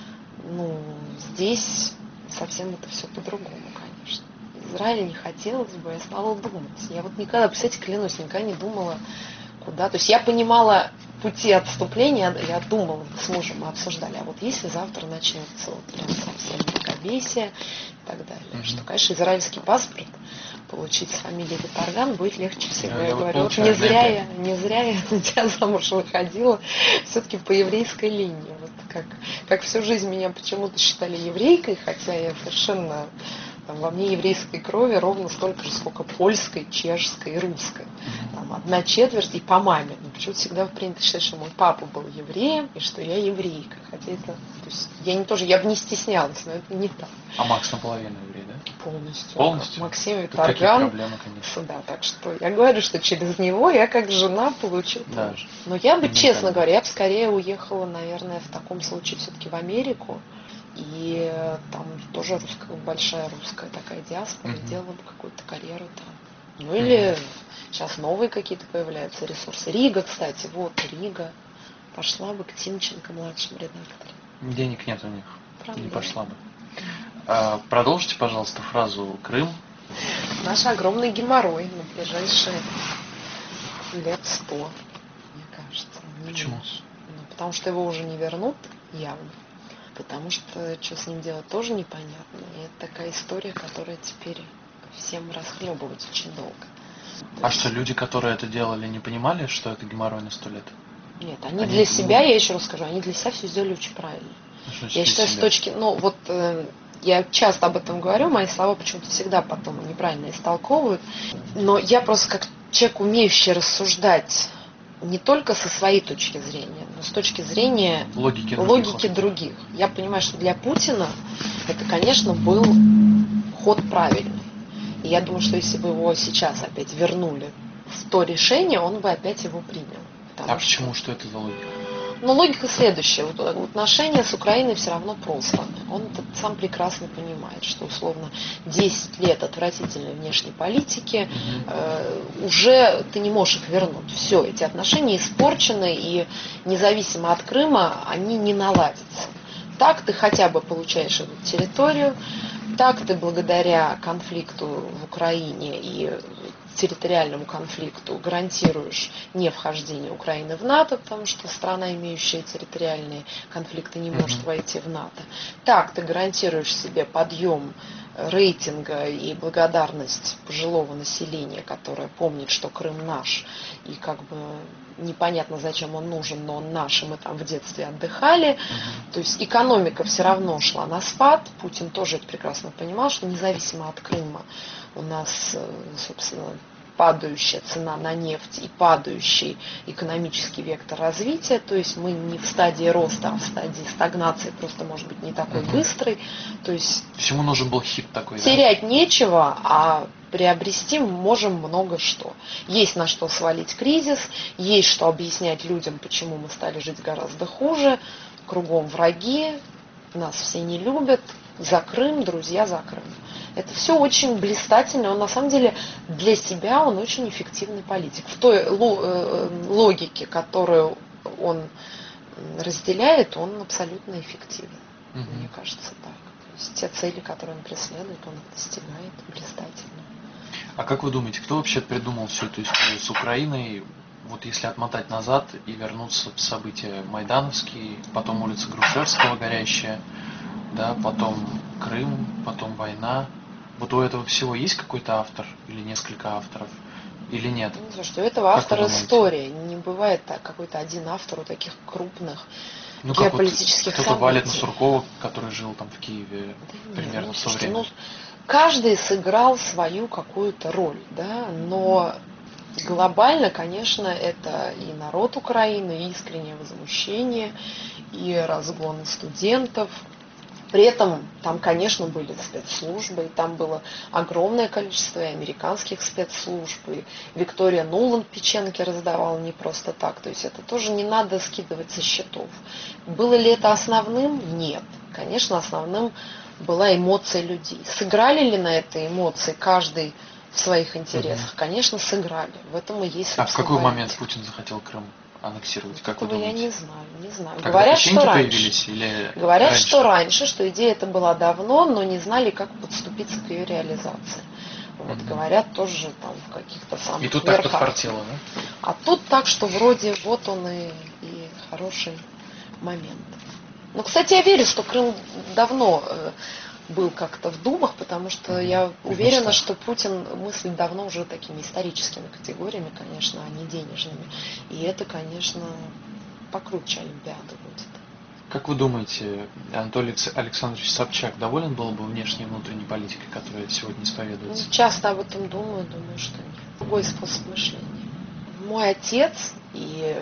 ну, здесь совсем это все по-другому, конечно. Израиль не хотелось бы, я стала думать. Я вот никогда, представляете, клянусь, никогда не думала, куда. То есть я понимала пути отступления, я думала, с мужем мы обсуждали, а вот если завтра начнется вот прям совсем мракобесие, так далее. Mm-hmm. Что, конечно, израильский паспорт получить с фамилией Виторган будет легче всего. Я, я я говорю, вот вот не зря, я, не зря я на тебя замуж выходила все-таки по еврейской линии. Вот как, как всю жизнь меня почему-то считали еврейкой, хотя я совершенно... Там, во мне еврейской крови ровно столько же, сколько польской, чешской и русской. Там, одна четверть и по маме. Но почему-то всегда принято считать, что мой папа был евреем и что я еврейка. Хотя это... То есть я не тоже, я бы не стеснялась, но это не так. А Макс наполовину еврей, да? Полностью. Полностью? Максим Виторган. Какие проблемы, конечно. Да, так что я говорю, что через него я как жена получу да. тоже. Но я бы, не честно так. говоря, я бы скорее уехала, наверное, в таком случае все-таки в Америку. И там тоже русская, большая русская такая диаспора, mm-hmm. делала бы какую-то карьеру там. Ну или mm-hmm. сейчас новые какие-то появляются ресурсы. Рига, кстати, вот Рига. Пошла бы к Тимченко, младшим редактором. Денег нет у них. Правда? Не пошла бы. А, продолжите, пожалуйста, фразу «Крым». Наш огромный геморрой на ближайшие лет сто, мне кажется. Почему? Меньше. Ну, потому что его уже не вернут явно. Потому что что с ним делать тоже непонятно. И это такая история, которая теперь всем расхлебывать очень долго. А То что, есть... люди, которые это делали, не понимали, что это геморрой на сто лет? Нет, они, они для себя, я еще раз скажу, они для себя все сделали очень правильно. Ну, я считаю, с точки, ну вот э, я часто об этом говорю, мои слова почему-то всегда потом неправильно истолковывают. Но я просто как человек, умеющий рассуждать не только со своей точки зрения, но с точки зрения логики, логики других. других. Я понимаю, что для Путина это, конечно, был ход правильный. И я думаю, что если бы его сейчас опять вернули в то решение, он бы опять его принял. А почему? Что это за логика? Ну, логика следующая. Вот отношения с Украиной все равно просланы. Он это сам прекрасно понимает, что, условно, десять лет отвратительной внешней политики, mm-hmm. э, уже ты не можешь их вернуть. Все, эти отношения испорчены, и независимо от Крыма они не наладятся. Так ты хотя бы получаешь эту территорию, так ты благодаря конфликту в Украине и территориальному конфликту гарантируешь не вхождение Украины в НАТО, потому что страна, имеющая территориальные конфликты, не может mm-hmm. войти в НАТО. Так ты гарантируешь себе подъем рейтинга и благодарность пожилого населения, которое помнит, что Крым наш, и как бы непонятно, зачем он нужен, но он наш, и мы там в детстве отдыхали. Mm-hmm. То есть экономика все равно шла на спад. Путин тоже это прекрасно понимал, что независимо от Крыма у нас, собственно, падающая цена на нефть и падающий экономический вектор развития, то есть мы не в стадии роста, а в стадии стагнации, просто может быть не такой uh-huh. быстрый. То есть всему нужен был хит такой. Терять да? нечего, а приобрести можем много что. Есть на что свалить кризис, есть что объяснять людям, почему мы стали жить гораздо хуже, кругом враги, нас все не любят, за Крым, друзья за Крым. Это все очень блистательно. Он на самом деле для себя он очень эффективный политик. В той логике, которую он разделяет, он абсолютно эффективен. Угу. Мне кажется так. То есть те цели, которые он преследует, он их достигает блистательно. А как вы думаете, кто вообще придумал всю эту историю с Украиной? Вот если отмотать назад и вернуться в события майдановские, потом улица Грушевского горящая, да, потом Крым, потом война. Вот у этого всего есть какой-то автор или несколько авторов, или нет? Не знаю, что у этого автора история. Не бывает так, какой-то один автор у таких крупных ну, геополитических вот кто-то событий. валит на Суркова, который жил там в Киеве да примерно нет, в то время. Ну, каждый сыграл свою какую-то роль, да, но глобально, конечно, это и народ Украины, и искреннее возмущение, и разгоны студентов. При этом там, конечно, были спецслужбы, и там было огромное количество и американских спецслужб, и Виктория Нуланд печеньки раздавала не просто так. То есть это тоже не надо скидывать со счетов. Было ли это основным? Нет. Конечно, основным была эмоция людей. Сыграли ли на этой эмоции каждый в своих интересах? Угу. Конечно, сыграли. В этом и есть, собственно, А в какой война. момент Путин захотел Крым аннексировать? Как Этого вы думаете? Я не знаю, не знаю. Когда Говорят, что раньше. Или Говорят, раньше? что раньше, что идея эта была давно, но не знали, как подступиться к ее реализации. Вот, mm-hmm. говорят, тоже там в каких-то самых И тут верхах. так подфартило, да? А тут так, что вроде вот он и, и хороший момент. Ну, кстати, я верю, что Крым давно э, был как-то в думах, потому что я уверена, что Путин мыслит давно уже такими историческими категориями, конечно, а не денежными. И это, конечно, покруче Олимпиады будет. Как вы думаете, Анатолий Александрович Собчак доволен был бы внешней и внутренней политикой, которая сегодня исповедуется? Ну, часто об этом думаю, думаю, что нет. Другой способ мышления. Мой отец и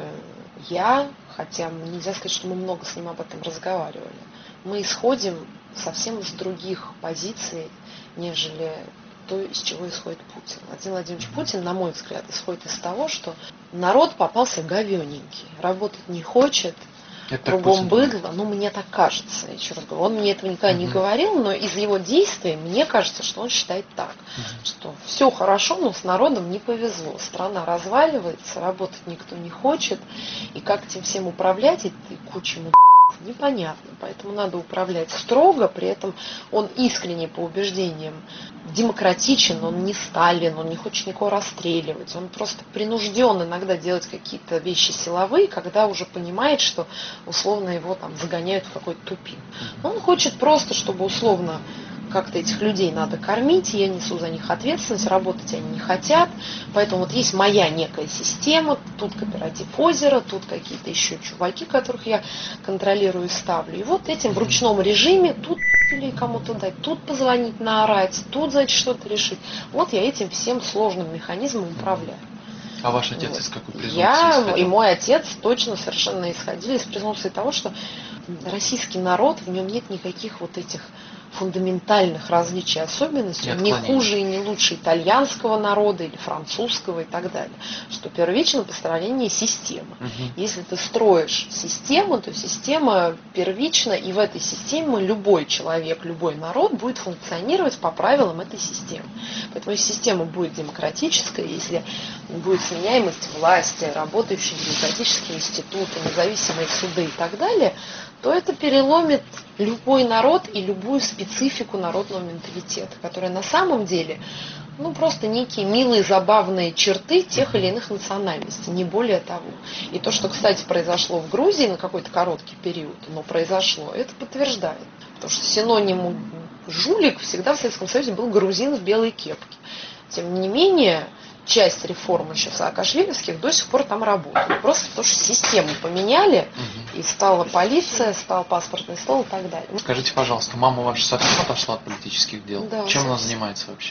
я, хотя нельзя сказать, что мы много с ним об этом разговаривали, мы исходим совсем из других позиций, нежели то, из чего исходит Путин. Владимир Владимирович Путин, на мой взгляд, исходит из того, что народ попался говененький, работать не хочет, это кругом быдло, ну мне так кажется, еще раз говорю, он мне этого никогда uh-huh. не говорил, но из его действий мне кажется, что он считает так, uh-huh. что все хорошо, но с народом не повезло, страна разваливается, работать никто не хочет, и как этим всем управлять, этой кучей непонятно, поэтому надо управлять строго, при этом он искренне по убеждениям демократичен, он не Сталин, он не хочет никого расстреливать, он просто принужден иногда делать какие-то вещи силовые, когда уже понимает, что условно его там загоняют в какой-то тупик. Он хочет просто, чтобы условно как-то этих людей надо кормить, я несу за них ответственность, работать они не хотят, поэтому вот есть моя некая система, тут кооператив озера, тут какие-то еще чуваки, которых я контролирую и ставлю, и вот этим в ручном режиме тут или кому-то дать, тут позвонить, наорать, тут, значит, что-то решить, вот я этим всем сложным механизмом управляю. А ваш отец вот. Из какой презумпции Я исходил? И мой отец точно совершенно исходили из презумпции того, что российский народ, в нем нет никаких вот этих фундаментальных различий, особенностей, не хуже и не лучше итальянского народа или французского и так далее. Что первично построение системы. Угу. Если ты строишь систему, то система первична, и в этой системе любой человек, любой народ будет функционировать по правилам этой системы. Поэтому если система будет демократическая, если будет сменяемость власти, работающие демократические институты, независимые суды и так далее, то это переломит любой народ и любую специфику народного менталитета, которая на самом деле, ну, просто некие милые, забавные черты тех или иных национальностей, не более того. И то, что, кстати, произошло в Грузии на какой-то короткий период, но произошло, это подтверждает. Потому что синониму жулик всегда в Советском Союзе был грузин в белой кепке. Тем не менее, часть реформ еще саакашвилевских до сих пор там работает. Просто потому что систему поменяли, угу. и стала полиция, стал паспортный стол и так далее. Скажите, пожалуйста, мама ваша совсем отошла от политических дел? Да, чем совсем. Она занимается вообще?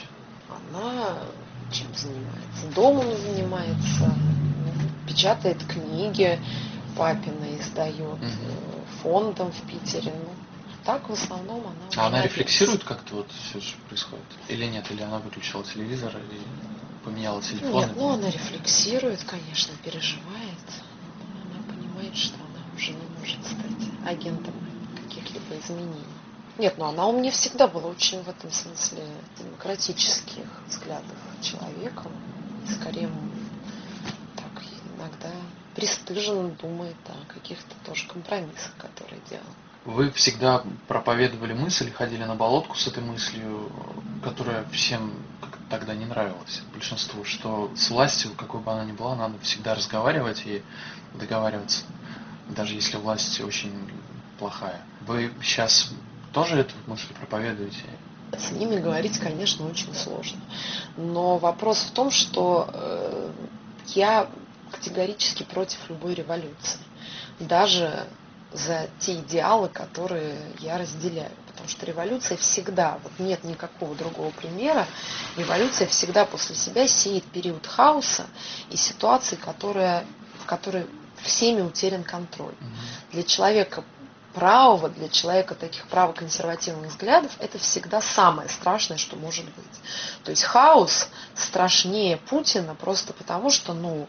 Она чем занимается? Домом занимается, печатает книги, папины издает, угу. фондом в Питере. Ну, так в основном она... А она рефлексирует как-то вот все, что происходит? Или нет? Или она выключила телевизор и поменяла телефон? Нет, ну она рефлексирует, конечно, переживает. Она понимает, что она уже не может стать агентом каких-либо изменений. Нет, ну она у меня всегда была очень в этом смысле демократических взглядов человеком. И скорее так иногда пристыженно думает о каких-то тоже компромиссах, которые делал. Вы всегда проповедовали мысль, ходили на болотку с этой мыслью, которая всем тогда не нравилась, большинству, что с властью, какой бы она ни была, надо всегда разговаривать и договариваться, даже если власть очень плохая. Вы сейчас тоже эту мысль проповедуете? С ними говорить, конечно, очень сложно. Но вопрос в том, что э, я категорически против любой революции. Даже за те идеалы, которые я разделяю. Потому что революция всегда, вот нет никакого другого примера, революция всегда после себя сеет период хаоса и ситуации, которая, в которой всеми утерян контроль. Mm-hmm. Для человека правого, для человека таких правоконсервативных взглядов, это всегда самое страшное, что может быть. То есть хаос страшнее Путина просто потому, что, ну,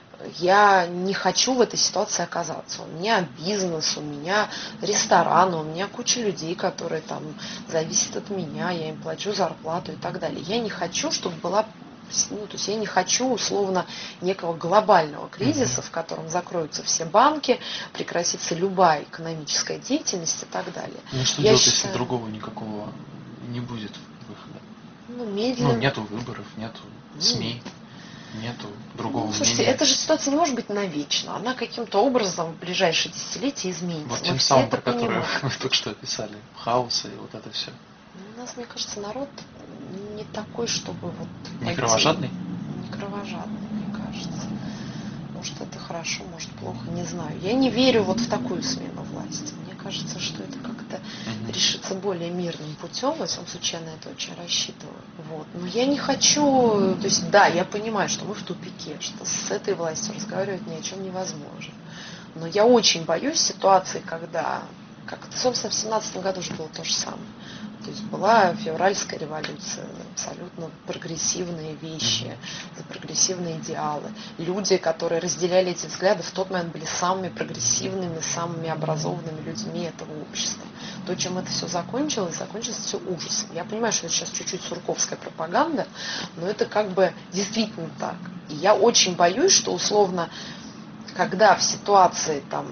я не хочу в этой ситуации оказаться. У меня бизнес, у меня ресторан, у меня куча людей, которые там зависят от меня, я им плачу зарплату и так далее. Я не хочу, чтобы была, ну, то есть я не хочу условно некого глобального кризиса, в котором закроются все банки, прекратится любая экономическая деятельность и так далее. Ну что я делать, считаю... если другого никакого не будет выхода? Ну, медленно. Ну, нету выборов, нету СМИ. Нету другого ну, слушайте, мнения. Эта же ситуация не может быть навечно. Она каким-то образом в ближайшие десятилетия изменится. Вот тем самым, про который вы только что описали. Хаоса и вот это все. нас, мне кажется, народ не такой, чтобы вот... Не кровожадный? Не кровожадный, мне кажется. Может, это хорошо, может, плохо, не знаю. Я не верю вот в такую смену власти. Мне кажется, что это как-то угу. решится более мирным путем. Во всяком случае, я на это очень рассчитываю. Вот. Но я не хочу... То есть, да, я понимаю, что мы в тупике, что с этой властью разговаривать ни о чем невозможно. Но я очень боюсь ситуации, когда... Как, собственно, в семнадцатом году же было то же самое. То есть была февральская революция, абсолютно прогрессивные вещи, за прогрессивные идеалы. Люди, которые разделяли эти взгляды, в тот момент были самыми прогрессивными, самыми образованными людьми этого общества. То, чем это все закончилось, закончилось все ужасом. Я понимаю, что это сейчас чуть-чуть сурковская пропаганда, но это как бы действительно так. И я очень боюсь, что условно, когда в ситуации там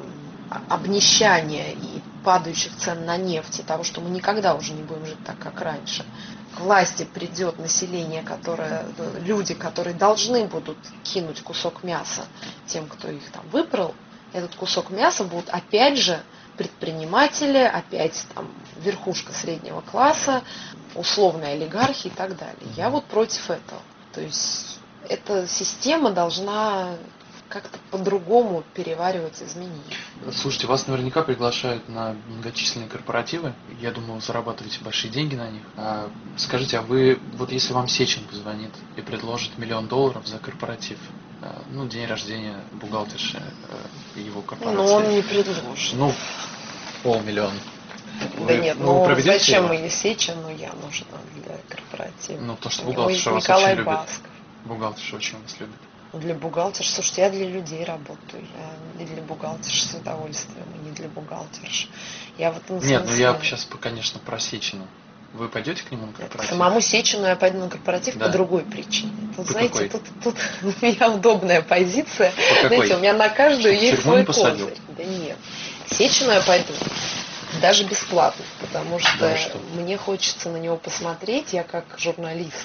обнищания и падающих цен на нефть, и того, что мы никогда уже не будем жить так, как раньше, к власти придет население, которое, люди, которые должны будут кинуть кусок мяса тем, кто их там выбрал, этот кусок мяса будут опять же предприниматели, опять там верхушка среднего класса, условные олигархи и так далее. Я вот против этого. То есть эта система должна как-то по-другому переваривать изменения. Слушайте, вас наверняка приглашают на многочисленные корпоративы. Я думаю, вы зарабатываете большие деньги на них. А скажите, а вы, вот если вам Сечин позвонит и предложит миллион долларов за корпоратив, ну, день рождения бухгалтерши его корпорации. Ну, он не предложит. Ну, полмиллиона. Да вы, нет, ну, ну зачем его? мне Сечину, я нужна для корпоратива. Ну, то, что бухгалтерша вас Николай очень Басков. любит. Бухгалтерша очень вас любит. Для бухгалтерши, слушайте, я для людей работаю, я не для бухгалтерши с удовольствием, и не для бухгалтерши. Я в этом Нет, ну смысле... я сейчас, конечно, про Сечину. Вы пойдете к нему на корпоратив? К самому Сечину я пойду на корпоратив да. по другой причине. Тут, по знаете, какой? тут, тут у меня удобная позиция. По знаете, какой? у меня на каждую Чтобы есть свой посадил? козырь. Да нет. Сечину я пойду даже бесплатно, потому что, да, что мне хочется на него посмотреть, я как журналист.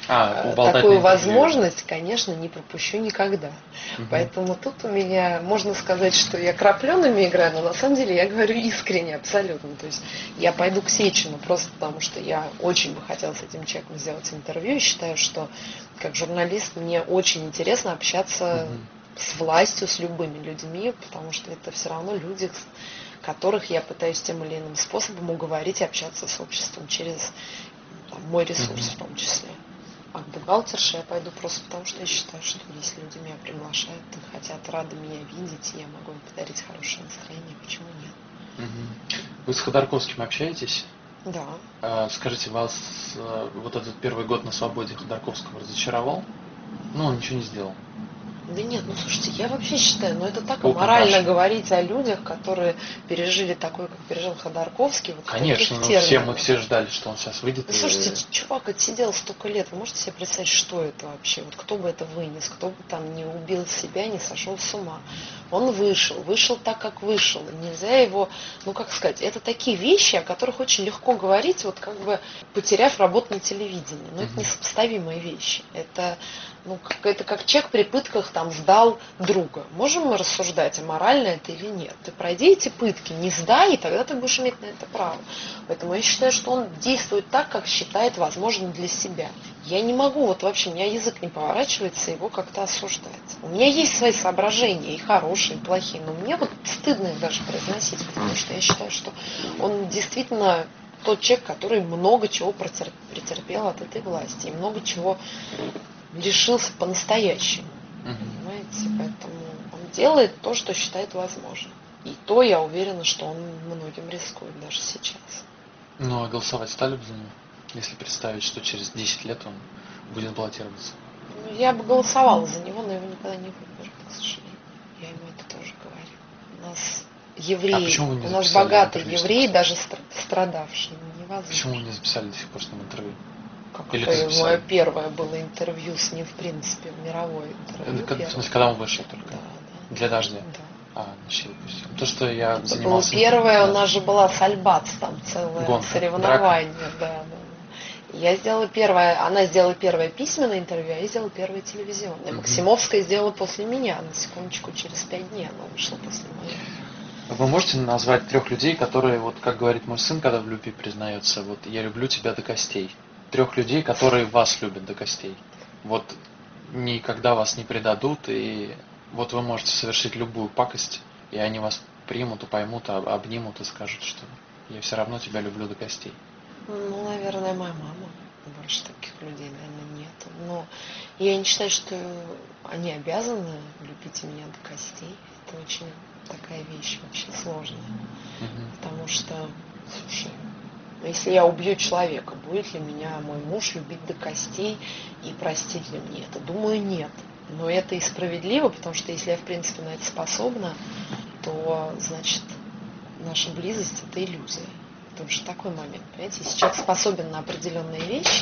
А, такую возможность, конечно, не пропущу никогда. Угу. Поэтому тут у меня, можно сказать, что я крапленными играю, но на самом деле я говорю искренне, абсолютно. То есть я пойду к Сечину просто потому, что я очень бы хотела с этим человеком сделать интервью и считаю, что как журналист мне очень интересно общаться угу. с властью, с любыми людьми, потому что это все равно люди, которых я пытаюсь тем или иным способом уговорить общаться с обществом через там, мой ресурс угу. в том числе. А к бухгалтерше я пойду просто потому, что я считаю, что если люди меня приглашают и хотят рады меня видеть, и я могу им подарить хорошее настроение, почему нет? Угу. Вы с Ходорковским общаетесь? Да. А, скажите, вас вот этот первый год на свободе Ходорковского разочаровал? Ну, он ничего не сделал. Да нет, ну слушайте, я вообще считаю, ну это так аморально говорить о людях, которые пережили такое, как пережил Ходорковский. Вот конечно, ну, все, мы все ждали, что он сейчас выйдет. Ну, и... слушайте, чувак отсидел столько лет, вы можете себе представить, что это вообще? Вот кто бы это вынес, кто бы там не убил себя, не сошел с ума. Он вышел, вышел так, как вышел. Нельзя его, ну как сказать, это такие вещи, о которых очень легко говорить, вот как бы потеряв работу на телевидении. Но mm-hmm. это несопоставимые вещи. Это, ну, это как человек при пытках там сдал друга. Можем мы рассуждать, аморально это или нет? Ты пройди эти пытки, не сдай, и тогда ты будешь иметь на это право. Поэтому я считаю, что он действует так, как считает возможным для себя. Я не могу, вот вообще, у меня язык не поворачивается его как-то осуждать. У меня есть свои соображения, и хорошие, и плохие, но мне вот стыдно их даже произносить, потому что я считаю, что он действительно тот человек, который много чего претерпел от этой власти, и много чего лишился по-настоящему. Понимаете? Поэтому он делает то, что считает возможным. И то я уверена, что он многим рискует даже сейчас. Ну, а голосовать стали бы за него? Если представить, что через десять лет он будет баллотироваться. Ну, я бы голосовала за него, но его никогда не выберут, к сожалению. Я ему это тоже говорю. У нас евреи, а почему вы не у нас записали богатые интервью, евреи, даже страдавшие. Невозможно. Почему вы не записали до сих пор с ним интервью? Как Или это мое первое было интервью с ним, в принципе, мировое интервью. Это, в смысле, когда он вышел только? Да, да. Для дождя? Да. А, значит, то, что я это занимался... Было первое, да. У нас же была Сальбац, там целое Гонка. Соревнование. Да, да. Я сделала первое, она сделала первое письменное интервью, а я сделала первое телевизионное. Mm-hmm. Максимовская сделала после меня, на секундочку, через пять дней она вышла после моего. Вы можете назвать трех людей, которые, вот как говорит мой сын, когда в любви признается, вот я люблю тебя до костей. Трех людей, которые вас любят до костей. Вот никогда вас не предадут, и вот вы можете совершить любую пакость, и они вас примут и поймут, обнимут и скажут, что я все равно тебя люблю до костей. Ну, наверное, моя мама. Больше таких людей, наверное, нет. Но я не считаю, что они обязаны любить меня до костей. Это очень такая вещь вообще сложная. Мгм. Потому что, слушай, если я убью человека, будет ли меня мой муж любить до костей и простить ли мне это? Думаю, нет. Но это и справедливо, потому что если я, в принципе, на это способна, то, значит, наша близость – это иллюзия. Потому что такой момент, понимаете, если человек способен на определенные вещи,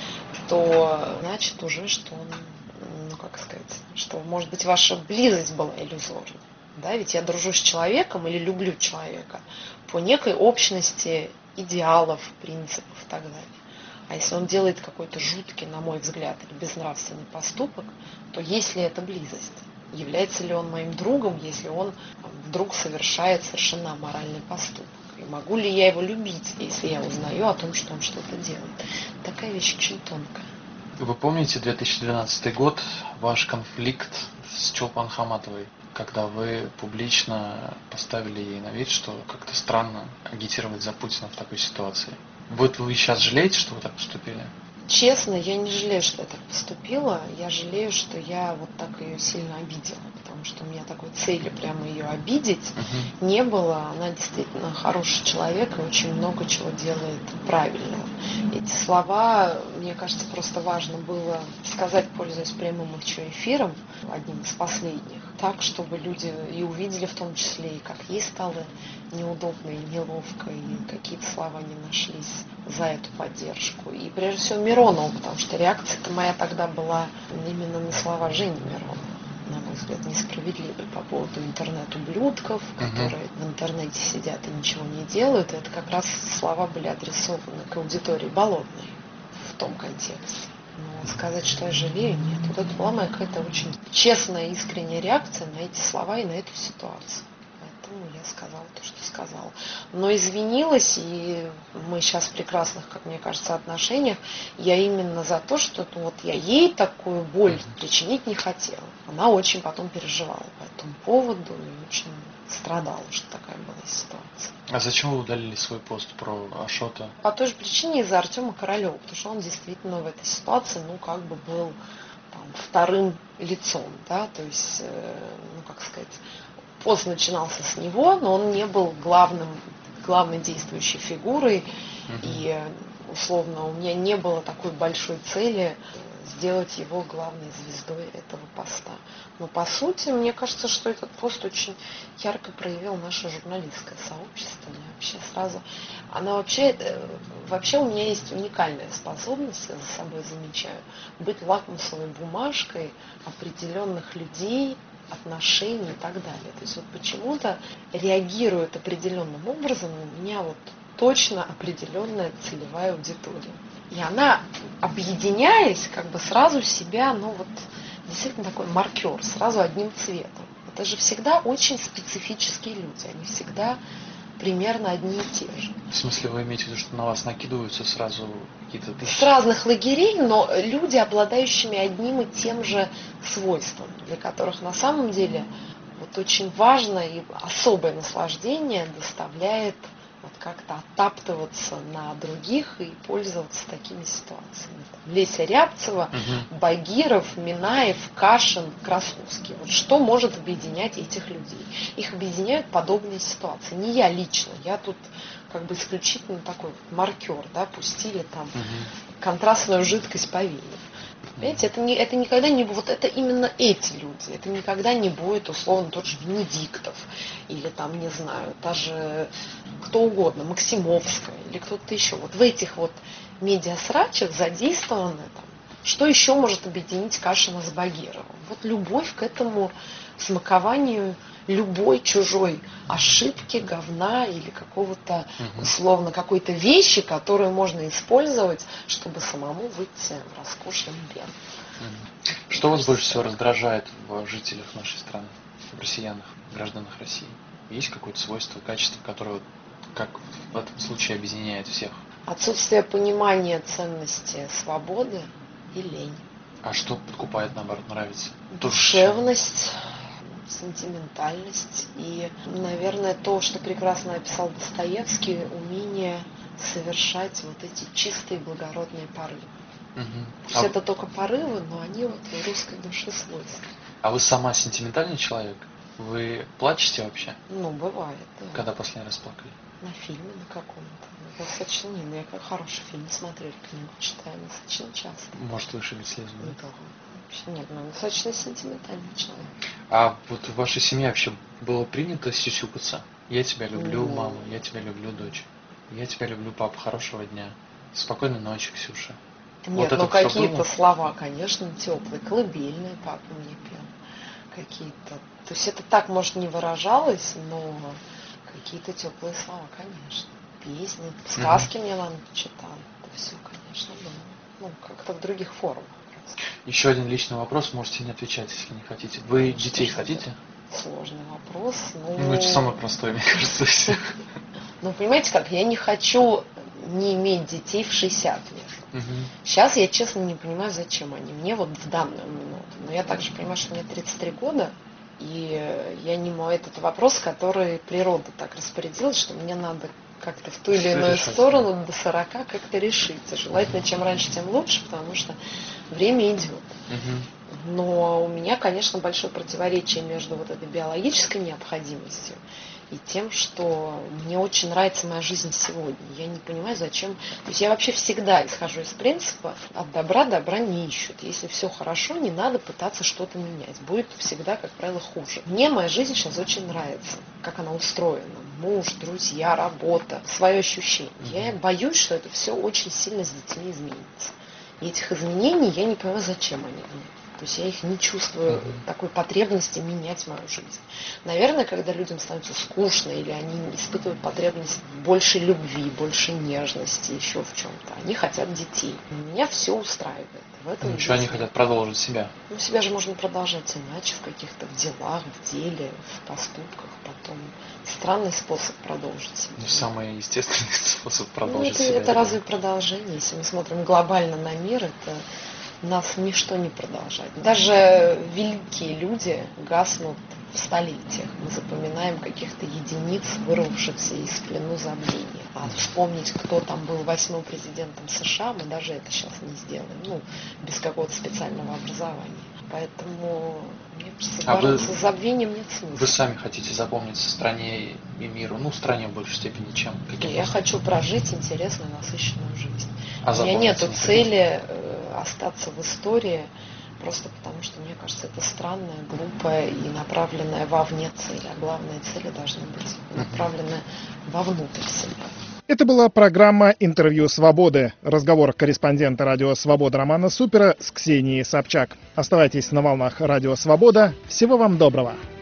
то значит уже, что он, ну как сказать, что, может быть, ваша близость была иллюзорной. Да, ведь я дружу с человеком или люблю человека по некой общности идеалов, принципов и так далее. А если он делает какой-то жуткий, на мой взгляд, или безнравственный поступок, то есть ли это близость? Является ли он моим другом, если он там, вдруг совершает совершенно аморальный поступок? И могу ли я его любить, если я узнаю о том, что он что-то делает? Такая вещь очень тонкая. Вы помните две тысячи двенадцатый год, ваш конфликт с Чолпан Хаматовой, когда вы публично поставили ей на вид, что как-то странно агитировать за Путина в такой ситуации? Вот вы сейчас жалеете, что вы так поступили? Честно, я не жалею, что я так поступила. Я жалею, что я вот так ее сильно обидела. Потому что у меня такой цели прямо ее обидеть Угу. не было. Она действительно хороший человек и очень много чего делает правильного. Эти слова, мне кажется, просто важно было сказать, пользуясь прямым еще эфиром, одним из последних, так, чтобы люди и увидели в том числе, и как ей стало неудобно и неловко, и какие-то слова не нашлись за эту поддержку. И прежде всего Миронову, потому что реакция-то моя тогда была именно на слова Жени Миронова, на мой взгляд, несправедливой по поводу интернет-ублюдков, которые в интернете сидят и ничего не делают. Это как раз слова были адресованы к аудитории Болотной в том контексте. Но сказать, что я жалею, нет. Вот это была моя какая-то очень честная, искренняя реакция на эти слова и на эту ситуацию. Поэтому я сказала то, что сказала. Но извинилась, и мы сейчас в прекрасных, как мне кажется, отношениях. Я именно за то, что ну, вот я ей такую боль причинить не хотела. Она очень потом переживала по этому поводу и очень страдала, что такая была ситуация. А зачем вы удалили свой пост про Ашота? По той же причине из-за Артема Королева, потому что он действительно в этой ситуации, ну, как бы был там, вторым лицом, да, то есть, э, ну, как сказать, пост начинался с него, но он не был главным, главной действующей фигурой, uh-huh. и, условно, у меня не было такой большой цели сделать его главной звездой этого поста. Но, по сути, мне кажется, что этот пост очень ярко проявил наше журналистское сообщество. Мне вообще сразу... Она вообще... Вообще у меня есть уникальная способность, я за собой замечаю, быть лакмусовой бумажкой определенных людей, отношений и так далее. То есть вот почему-то реагирует определенным образом на меня вот точно определенная целевая аудитория. И она, объединяясь, как бы сразу себя, ну вот, действительно такой маркер, сразу одним цветом. Это же всегда очень специфические люди, они всегда примерно одни и те же. В смысле, вы имеете в виду, что на вас накидываются сразу какие-то тысячи? С разных лагерей, но люди, обладающими одним и тем же свойством, для которых на самом деле вот очень важно и особое наслаждение доставляет вот как-то оттаптываться на других и пользоваться такими ситуациями. Леся Рябцева, угу. Багиров, Минаев, Кашин, Красовский. Вот что может объединять этих людей? Их объединяют подобные ситуации. Не я лично, я тут как бы исключительно такой маркер, да, пустили там угу. контрастную жидкость по вене. Понимаете, это, не, это никогда не будет, вот это именно эти люди, это никогда не будет, условно, тот же Венедиктов, или там, не знаю, даже кто угодно, Максимовская, или кто-то еще. Вот в этих вот медиасрачах задействованы там, что еще может объединить Кашина с Багировым? Вот любовь к этому смакованию любой чужой ошибки, говна или какого-то, условно, какой-то вещи, которую можно использовать, чтобы самому выйти в роскошный мир. Что вас больше всего раздражает в жителях нашей страны, в россиянах, в гражданах России? есть какое-то свойство, качество, которое, вот, как в этом случае, объединяет всех? Отсутствие понимания ценности свободы и лень. А что подкупает, наоборот, нравится? Душевность, сентиментальность и, наверное, то, что прекрасно описал Достоевский, умение совершать вот эти чистые благородные порывы. Угу. То есть а... это только порывы, но они вот в русской душе свойственны. А вы сама сентиментальный человек? Вы плачете вообще? Ну, бывает, да. Когда последний раз плакали? На фильме на каком-то. Достаточно не, но я как хороший фильм смотрю, книгу читаю достаточно часто. Может, вышибить слезу? Да, вообще нет, но достаточно сентиментальный человек. А вот в вашей семье вообще было принято сюсюкаться? Я тебя люблю, ну... мама, я тебя люблю, дочь. Я тебя люблю, папа, хорошего дня. Спокойной ночи, Ксюша. Нет, вот ну какие-то слова, конечно, теплые, колыбельные папа мне пел. Какие-то. То есть это так, может, не выражалось, но какие-то теплые слова, конечно. Песни, сказки mm-hmm. мне мама читала. Это все, конечно, было. Ну, как-то в других формах. Просто. Еще один личный вопрос, можете не отвечать, если не хотите. Вы Что детей это? Хотите? Сложный вопрос. Ну, ну это самый простой, мне кажется, всех. Ну, понимаете как, я не хочу не иметь детей в шестьдесят лет. Угу. Сейчас я, честно, не понимаю, зачем они мне вот в данную минуту. Но я также понимаю, что мне тридцать три года, и я не могу этот вопрос, который природа так распорядилась, что мне надо как-то в ту или иную решать, сторону да. до сорока как-то решиться. Желательно, чем раньше, тем лучше, потому что время идет. Угу. Но у меня, конечно, большое противоречие между вот этой биологической необходимостью и тем, что мне очень нравится моя жизнь сегодня. Я не понимаю, зачем... То есть я вообще всегда исхожу из принципа, от добра добра не ищут. Если все хорошо, не надо пытаться что-то менять. Будет всегда, как правило, хуже. Мне моя жизнь сейчас очень нравится, как она устроена. Муж, друзья, работа, свое ощущение. Я боюсь, что это все очень сильно с детьми изменится. И этих изменений я не понимаю, зачем они мне. То есть я их не чувствую uh-huh. такой потребности менять мою жизнь. Наверное, когда людям становится скучно, или они испытывают потребность больше любви, больше нежности, еще в чем-то, они хотят детей. Меня все устраивает. В этом Ничего, они хотят продолжить себя. Ну, себя же можно продолжать иначе, в каких-то в делах, в деле, в поступках. Потом странный способ продолжить себя. Ну, самый естественный способ продолжить ну, это, себя. Это разве продолжение? Если мы смотрим глобально на мир, это... нас ничто не продолжает. Даже великие люди гаснут в столетиях. Мы запоминаем каких-то единиц, вырвавшихся из плену забвения. А вспомнить, кто там был восьмым президентом США, мы даже это сейчас не сделаем. Ну, без какого-то специального образования. Поэтому, мне кажется, а бороться вы, с забвением нет смысла. Вы сами хотите запомниться стране и миру, ну, стране в большей степени, чем каким-то. Я хочу прожить интересную, насыщенную жизнь. А У меня нет цели остаться в истории, просто потому что, мне кажется, это странная, глупая и направленная вовне цель. А главные цели должны быть направлены вовнутрь себя. Это была программа «Интервью Свободы». Разговор корреспондента радио «Свобода» Романа Супера с Ксенией Собчак. Оставайтесь на волнах радио «Свобода». Всего вам доброго.